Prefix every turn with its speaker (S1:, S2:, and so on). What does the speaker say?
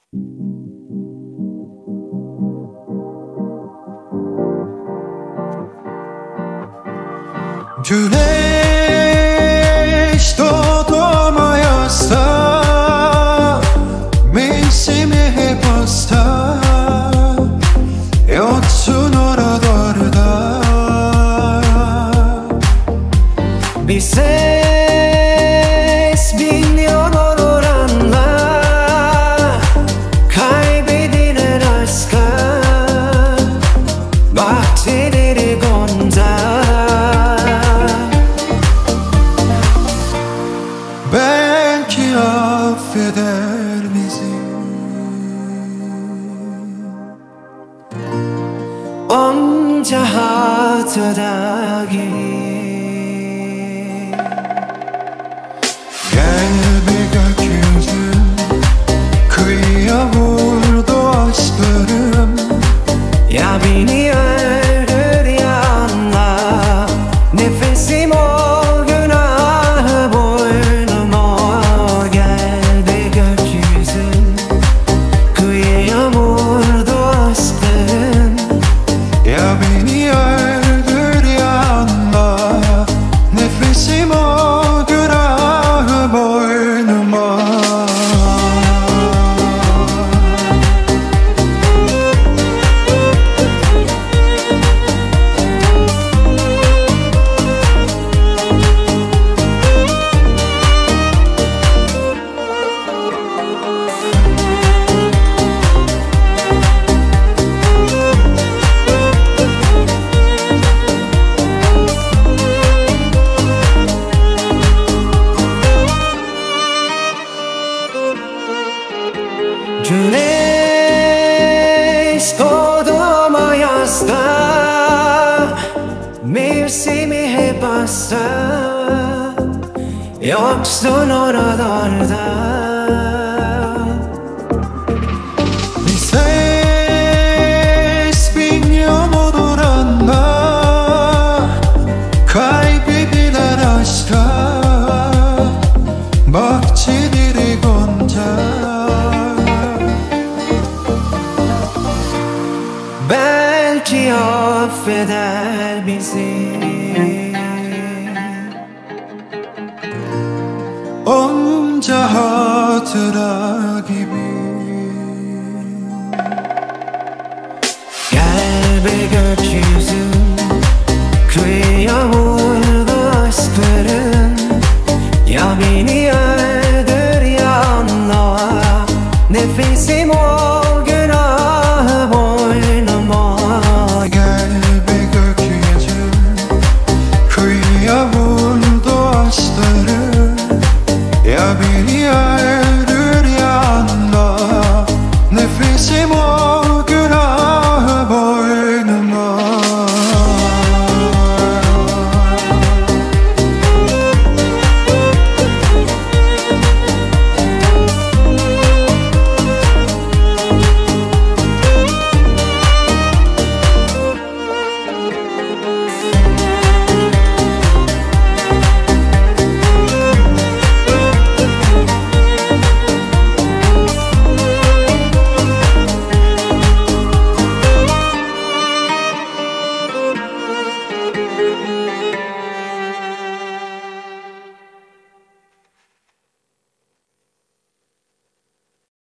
S1: Güneş doğmayasa mevsimi hep hasta, yoksun oralarda.
S2: Bir ses bilmiyor olur anla, kaybedilir aşka, bahçeleri gonca.
S1: Belki affeder bizi.
S2: Onca hatıra gibi.
S1: Gel bir gökyüzü, kıyıya vurdu aşklarım.
S2: Ya beni öldür ya anla, nefesim o günahı boynuma. Gel be gökyüzü, kıyıya vurdu aşkların.
S1: Ya beni öldür ya anla, nefesim o günahı boynuma.
S2: Güneş doğduma yazda, mevsimi hep hasta, yoksun oralarda.
S1: Bir ses bin yol olur anla, kaybediler aşka, bahçeleri gonca.
S2: Belki affeder bizi.
S1: Onca hatıra gibi.
S2: Gel be gökyüzü, kıyıya vurdu aşkların. Ya beni öldür ya anla, nefesim o